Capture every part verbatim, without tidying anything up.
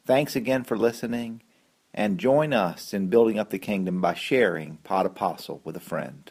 Thanks again for listening, and join us in building up the kingdom by sharing Pod Apostle with a friend.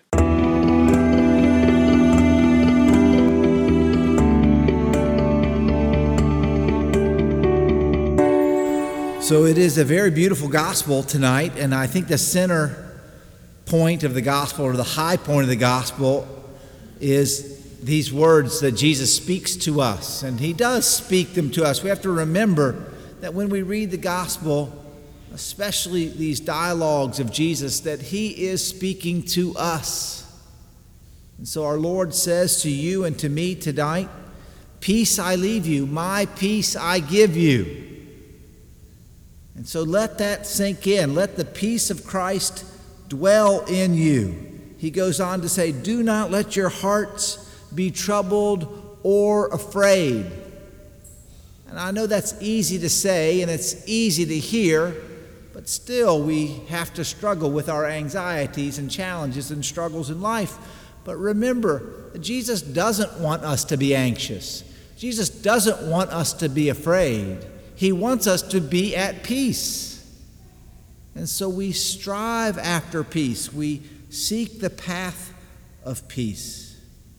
So it is a very beautiful gospel tonight, and I think the center point of the gospel, or the high point of the gospel, is these words that Jesus speaks to us. And he does speak them to us. We have to remember that when we read the gospel, especially these dialogues of Jesus, that he is speaking to us. And so our Lord says to you and to me tonight, "Peace I leave you, my peace I give you." And so let that sink in. Let the peace of Christ dwell in you. He goes on to say, "Do not let your hearts be troubled or afraid." And I know that's easy to say and it's easy to hear, but still we have to struggle with our anxieties and challenges and struggles in life. But remember, Jesus doesn't want us to be anxious. Jesus doesn't want us to be afraid. He wants us to be at peace. And so we strive after peace. We seek the path of peace.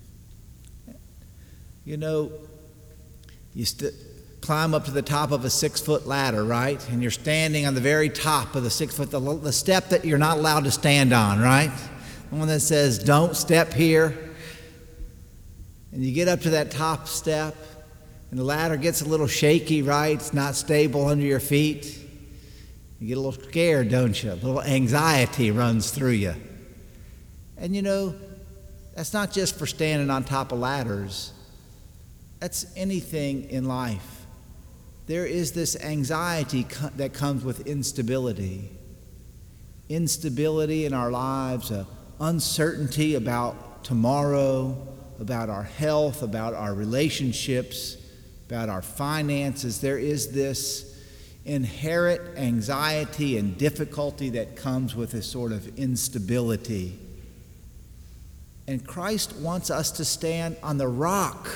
You know, you st- climb up to the top of a six-foot ladder, right? And you're standing on the very top of the six-foot, the, the step that you're not allowed to stand on, right? The one that says, "Don't step here." And you get up to that top step, and the ladder gets a little shaky, right? It's not stable under your feet. You get a little scared, don't you? A little anxiety runs through you. And you know, that's not just for standing on top of ladders. That's anything in life. There is this anxiety co- that comes with instability. Instability in our lives, uh, uncertainty about tomorrow, about our health, about our relationships, about our finances. There is this inherent anxiety and difficulty that comes with a sort of instability. And Christ wants us to stand on the rock.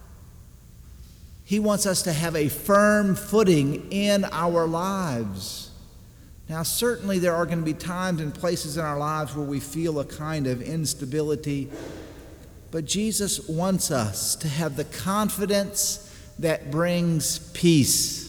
He wants us to have a firm footing in our lives. Now, certainly there are going to be times and places in our lives where we feel a kind of instability, but Jesus wants us to have the confidence that brings peace,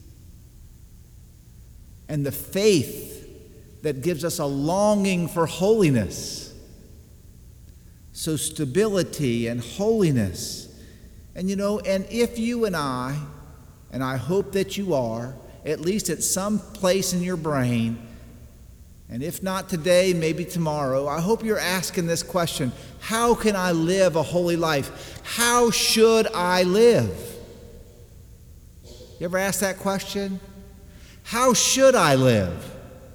and the faith that gives us a longing for holiness. So stability and holiness. And you know, and if you and I, and I hope that you are, at least at some place in your brain, and if not today, maybe tomorrow, I hope you're asking this question: how can I live a holy life? How should I live? You ever ask that question? How should I live?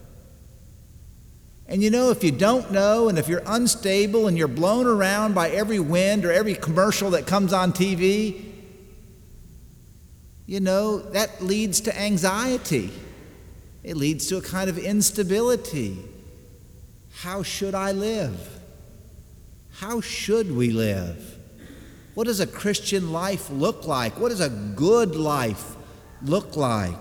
And you know, if you don't know, and if you're unstable and you're blown around by every wind or every commercial that comes on T V, you know, that leads to anxiety. It leads to a kind of instability. How should I live? How should we live? What does a Christian life look like? What does a good life look like?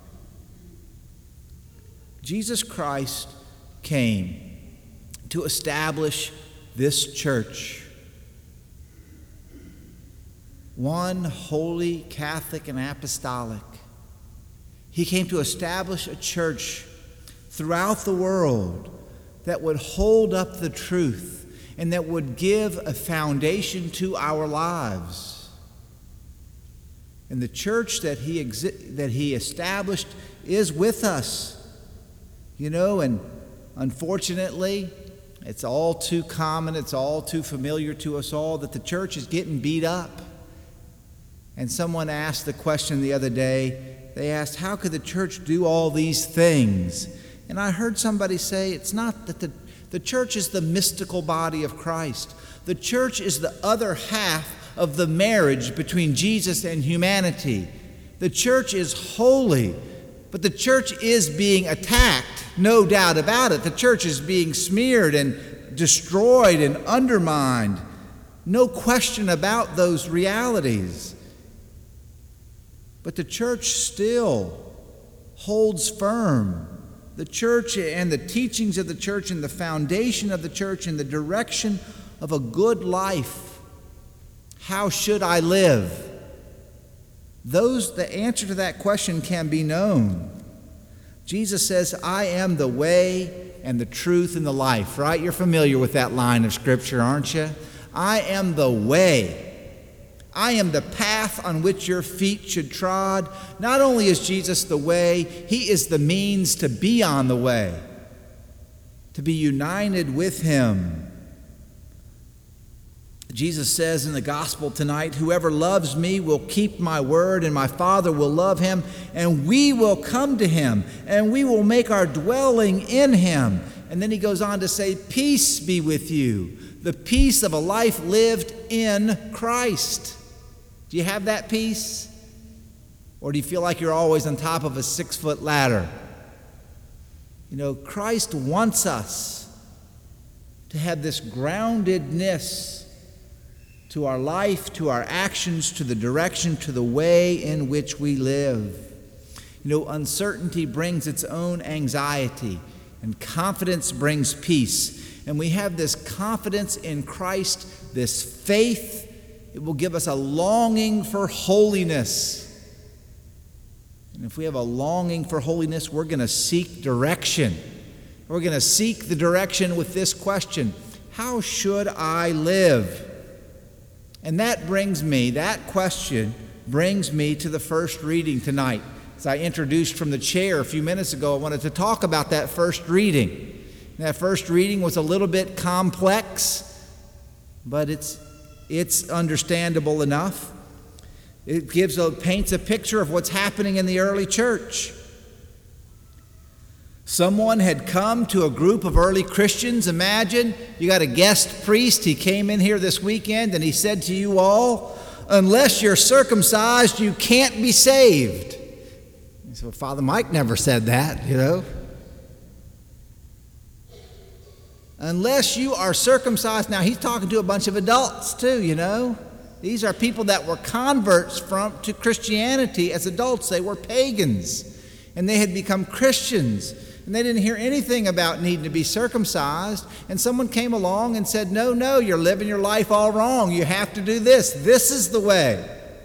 Jesus Christ came to establish this church, one holy, Catholic, and apostolic. He came to establish a church throughout the world that would hold up the truth and that would give a foundation to our lives. And the church that he exi- that he established is with us. You know, and unfortunately, it's all too common, it's all too familiar to us all that the church is getting beat up. And someone asked the question the other day, they asked, how could the church do all these things? And I heard somebody say, it's not that the, the church is the mystical body of Christ. The church is the other half of the marriage between Jesus and humanity. The church is holy, but the church is being attacked, no doubt about it. The church is being smeared and destroyed and undermined. No question about those realities. But the church still holds firm. The church and the teachings of the church and the foundation of the church and the direction of a good life. How should I live? Those, the answer to that question can be known. Jesus says, I am the way and the truth and the life, right? You're familiar with that line of Scripture, aren't you? I am the way. I am the path on which your feet should trod. Not only is Jesus the way, he is the means to be on the way, to be united with him. Jesus says in the gospel tonight, whoever loves me will keep my word, and my Father will love him, and we will come to him, and we will make our dwelling in him. And then he goes on to say, peace be with you, the peace of a life lived in Christ. Do you have that peace? Or do you feel like you're always on top of a six-foot ladder? You know, Christ wants us to have this groundedness to our life, to our actions, to the direction, to the way in which we live. You know, uncertainty brings its own anxiety, and confidence brings peace. And we have this confidence in Christ, this faith. It will give us a longing for holiness. And if we have a longing for holiness, we're going to seek direction. We're going to seek the direction with this question: how should I live? And that brings me, that question brings me to the first reading tonight. As I introduced from the chair a few minutes ago, I wanted to talk about that first reading. And that first reading was a little bit complex, but it's It's understandable enough. It gives a, paints a picture of what's happening in the early church. Someone had come to a group of early Christians. Imagine you got a guest priest. He came in here this weekend and he said to you all, unless you're circumcised, you can't be saved. So Father Mike never said that, you know. Unless you are circumcised. Now, he's talking to a bunch of adults too, you know. These are people that were converts from to Christianity as adults. They were pagans, and they had become Christians, and they didn't hear anything about needing to be circumcised. And someone came along and said, no, no, you're living your life all wrong. You have to do this. This is the way.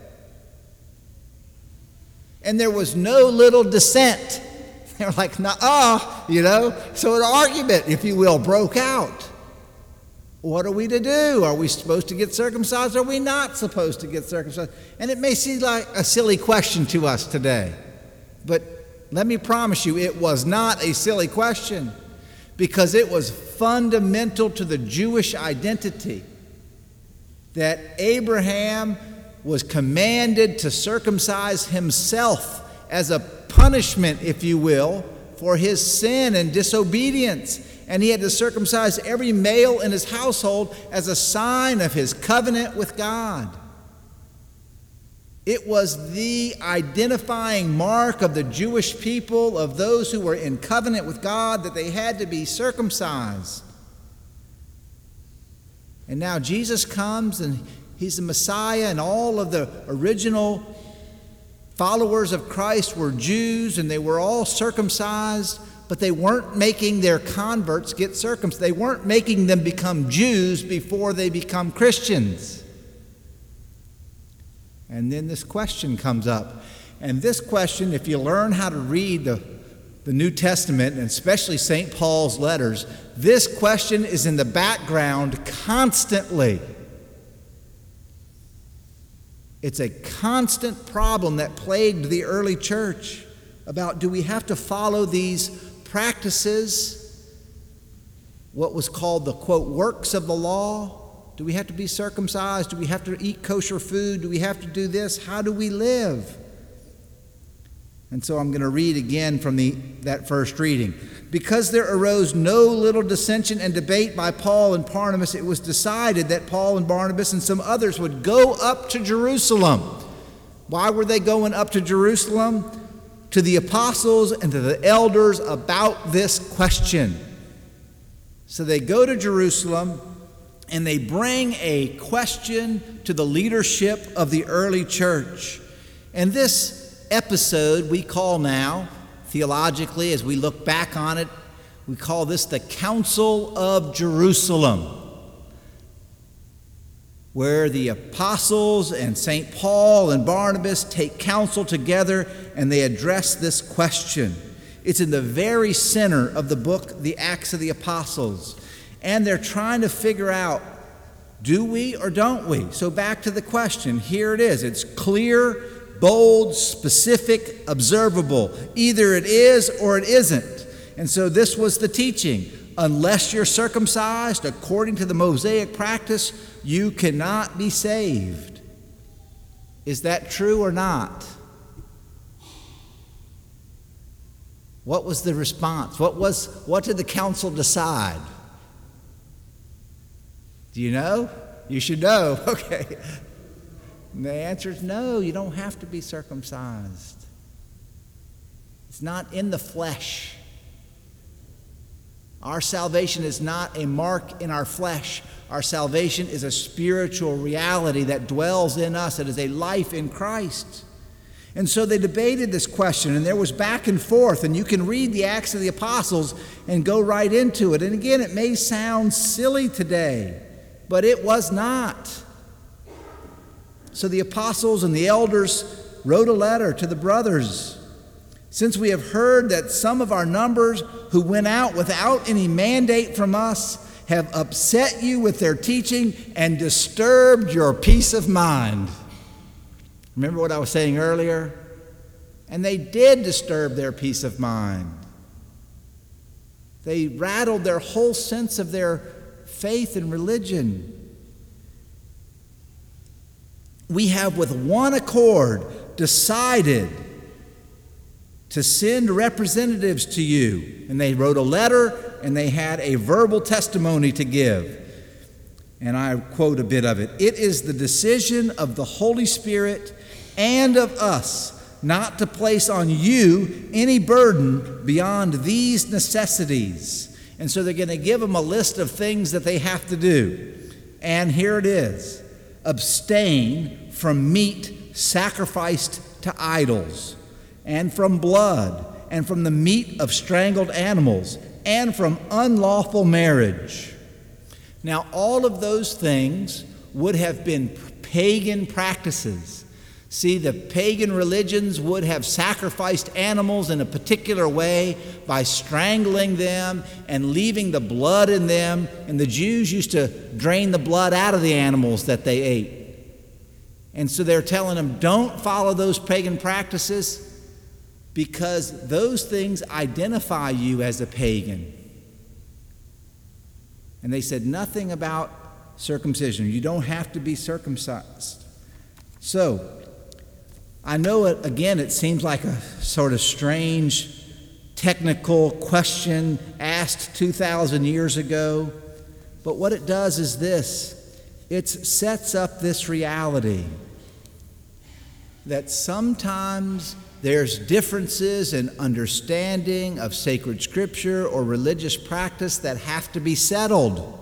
And there was no little dissent. They were like, nah, you know. So an argument, if you will, broke out. What are we to do? Are we supposed to get circumcised? Or are we not supposed to get circumcised? And it may seem like a silly question to us today, but let me promise you, it was not a silly question, because it was fundamental to the Jewish identity that Abraham was commanded to circumcise himself as a punishment, if you will, for his sin and disobedience. And he had to circumcise every male in his household as a sign of his covenant with God. It was the identifying mark of the Jewish people, of those who were in covenant with God, that they had to be circumcised. And now Jesus comes, and he's the Messiah, and all of the original followers of Christ were Jews, and they were all circumcised, but they weren't making their converts get circumcised. They weren't making them become Jews before they become Christians. And then this question comes up. And this question, if you learn how to read the, the New Testament, and especially Saint Paul's letters, this question is in the background constantly. It's a constant problem that plagued the early church about, do we have to follow these practices, what was called the, quote, works of the law? Do we have to be circumcised? Do we have to eat kosher food? Do we have to do this? How do we live? And so I'm going to read again from the, that first reading. Because there arose no little dissension and debate by Paul and Barnabas, it was decided that Paul and Barnabas and some others would go up to Jerusalem. Why were they going up to Jerusalem? To the apostles and to the elders about this question. So they go to Jerusalem, and they bring a question to the leadership of the early church. And this episode we call now theologically, as we look back on it, we call this the Council of Jerusalem, where the apostles and Saint Paul and Barnabas take counsel together and they address this question. It's in the very center of the book, the Acts of the Apostles. And they're trying to figure out, do we or don't we? So back to the question, here it is. It's clear, bold, specific, observable. Either it is or it isn't. And so this was the teaching. Unless you're circumcised according to the Mosaic practice, you cannot be saved. Is that true or not? What was the response? What was what did the council decide? Do you know? You should know. Okay. And the answer is no, you don't have to be circumcised. It's not in the flesh. Our salvation is not a mark in our flesh. Our salvation is a spiritual reality that dwells in us. It is a life in Christ. And so they debated this question, and there was back and forth, and you can read the Acts of the Apostles and go right into it. And again, it may sound silly today, but it was not. So the apostles and the elders wrote a letter to the brothers. Since we have heard that some of our numbers who went out without any mandate from us have upset you with their teaching and disturbed your peace of mind. Remember what I was saying earlier? And they did disturb their peace of mind. They rattled their whole sense of their faith and religion. We have with one accord decided to send representatives to you. And they wrote a letter and they had a verbal testimony to give. And I quote a bit of it. It is the decision of the Holy Spirit and of us not to place on you any burden beyond these necessities. And so they're going to give them a list of things that they have to do. And here it is. Abstain from meat sacrificed to idols, and from blood, and from the meat of strangled animals, and from unlawful marriage. Now, all of those things would have been pagan practices. See, the pagan religions would have sacrificed animals in a particular way by strangling them and leaving the blood in them. And the Jews used to drain the blood out of the animals that they ate. And so they're telling them, don't follow those pagan practices because those things identify you as a pagan. And they said nothing about circumcision. You don't have to be circumcised. So, I know, it, again, it seems like a sort of strange technical question asked two thousand years ago, but what it does is this. It sets up this reality that sometimes there's differences in understanding of sacred scripture or religious practice that have to be settled.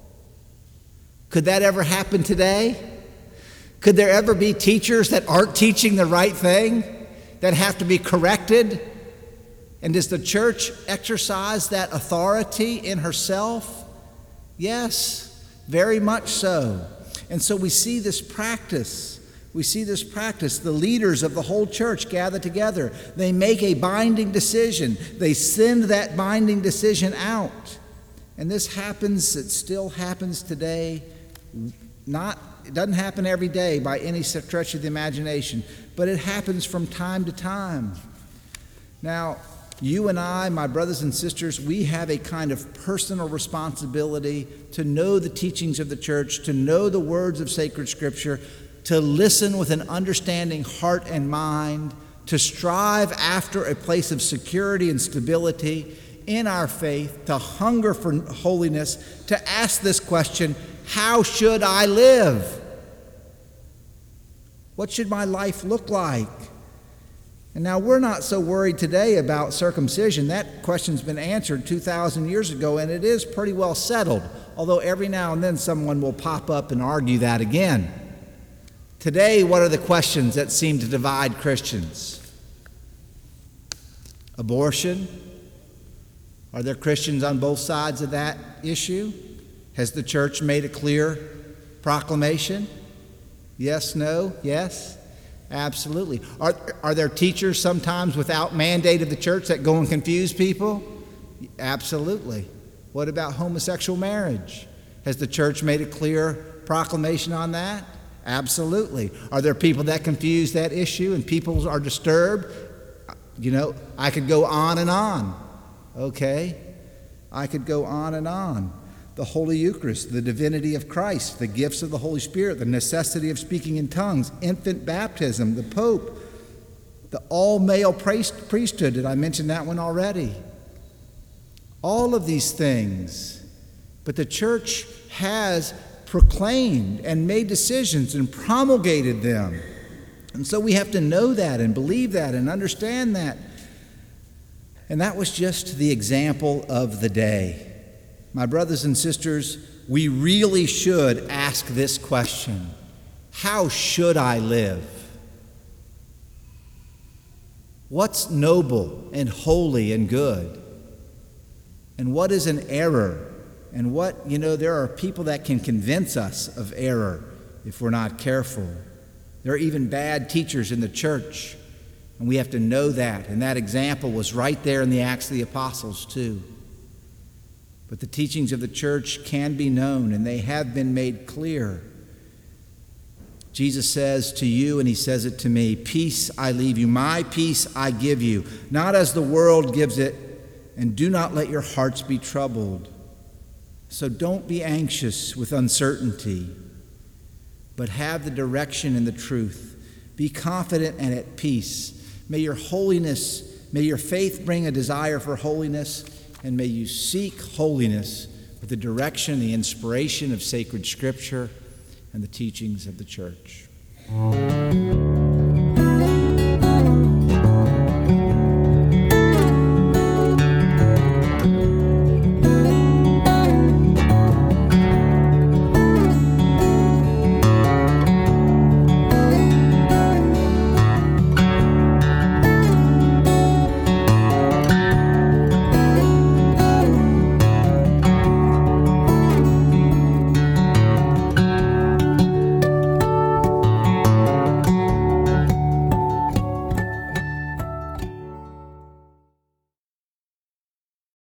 Could that ever happen today? Could there ever be teachers that aren't teaching the right thing, that have to be corrected? And does the church exercise that authority in herself? Yes, very much so. And so we see this practice. We see this practice. The leaders of the whole church gather together. They make a binding decision. They send that binding decision out. And this happens, it still happens today. Not, it doesn't happen every day by any stretch of the imagination, but it happens from time to time. Now, you and I, my brothers and sisters, we have a kind of personal responsibility to know the teachings of the church, to know the words of sacred scripture, to listen with an understanding heart and mind, to strive after a place of security and stability in our faith, to hunger for holiness, to ask this question, how should I live? What should my life look like? And now we're not so worried today about circumcision. That question's been answered two thousand years ago, and it is pretty well settled, although every now and then someone will pop up and argue that again. Today, what are the questions that seem to divide Christians? Abortion? Are there Christians on both sides of that issue? Has the church made a clear proclamation? Yes, no, yes? Absolutely. Are, are there teachers sometimes without mandate of the church that go and confuse people? Absolutely. What about homosexual marriage? Has the church made a clear proclamation on that? Absolutely. Are there people that confuse that issue and people are disturbed? You know, I could go on and on. Okay? I could go on and on. The Holy Eucharist, the divinity of Christ, the gifts of the Holy Spirit, the necessity of speaking in tongues, infant baptism, the Pope, the all-male priest, priesthood. Did I mention that one already? All of these things. But the church has proclaimed and made decisions and promulgated them. And so we have to know that and believe that and understand that. And that was just the example of the day. My brothers and sisters, we really should ask this question: how should I live? What's noble and holy and good? And what is an error? And what, you know, there are people that can convince us of error if we're not careful. There are even bad teachers in the church, and we have to know that. And that example was right there in the Acts of the Apostles, too. But the teachings of the church can be known, and they have been made clear. Jesus says to you, and he says it to me, peace I leave you, my peace I give you, not as the world gives it, and do not let your hearts be troubled. So don't be anxious with uncertainty, but have the direction and the truth. Be confident and at peace. May your holiness, may your faith bring a desire for holiness, and may you seek holiness with the direction, the inspiration of sacred Scripture and the teachings of the church.